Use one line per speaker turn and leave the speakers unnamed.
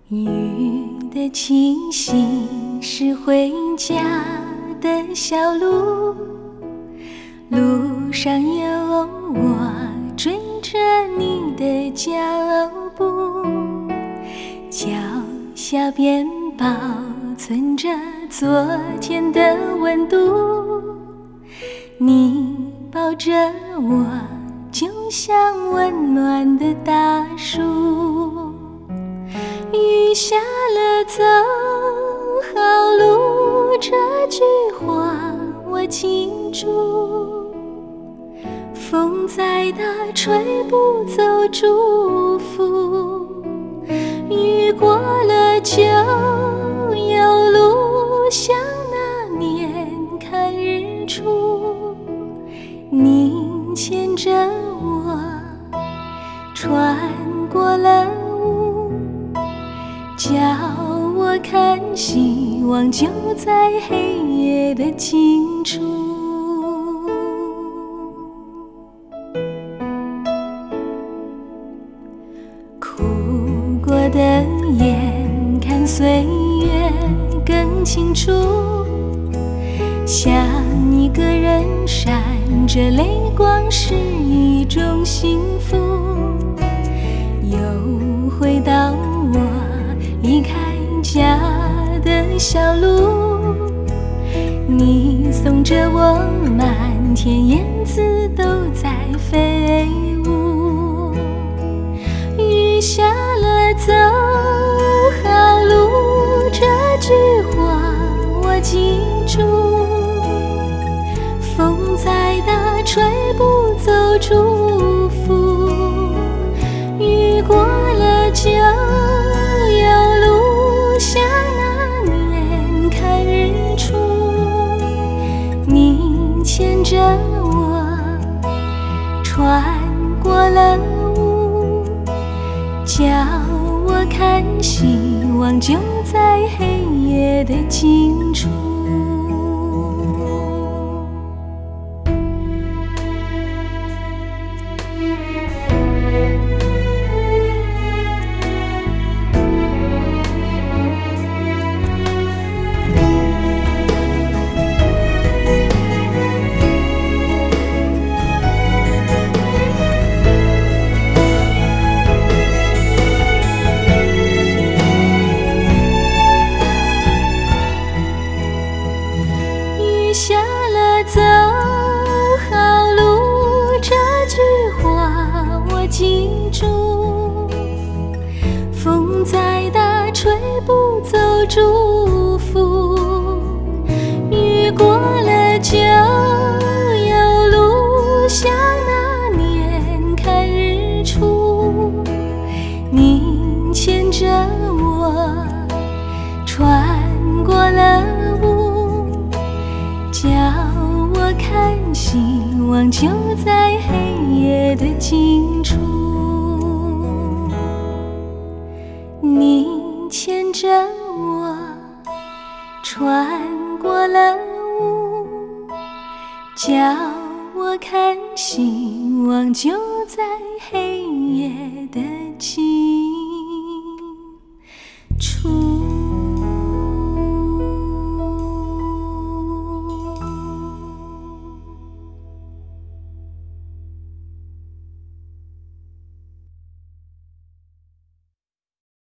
雨的气息是回家的小路，路上有我追着你的脚步，脚下边保存着昨天的温度，你抱着我就像温暖的大树。雨下了走好路，这句话我记住。风再大吹不走祝福，雨过了就有路，像那年看日出。你牵着我穿过了雾，叫我看希望就在黑夜的尽处。哭过的眼看岁月更清楚，想一个人闪着泪光是一种幸福。又回到我离开家的小路，你送着我，满天燕子都在飞舞。雨下了走好路，这句话我记住。风再大吹不走祝福，雨过了就有路，像那年看日出。你牵着我穿过了雾，叫我看希望就在黑夜的尽处。下了走好路，这句话我记住。风再大吹不走祝福，雨过了就有路，像那年看日出。你牵着我穿过了叫我看希望就在黑夜的尽处。你牵着我穿过了雾，叫我看希望就在黑夜的尽处。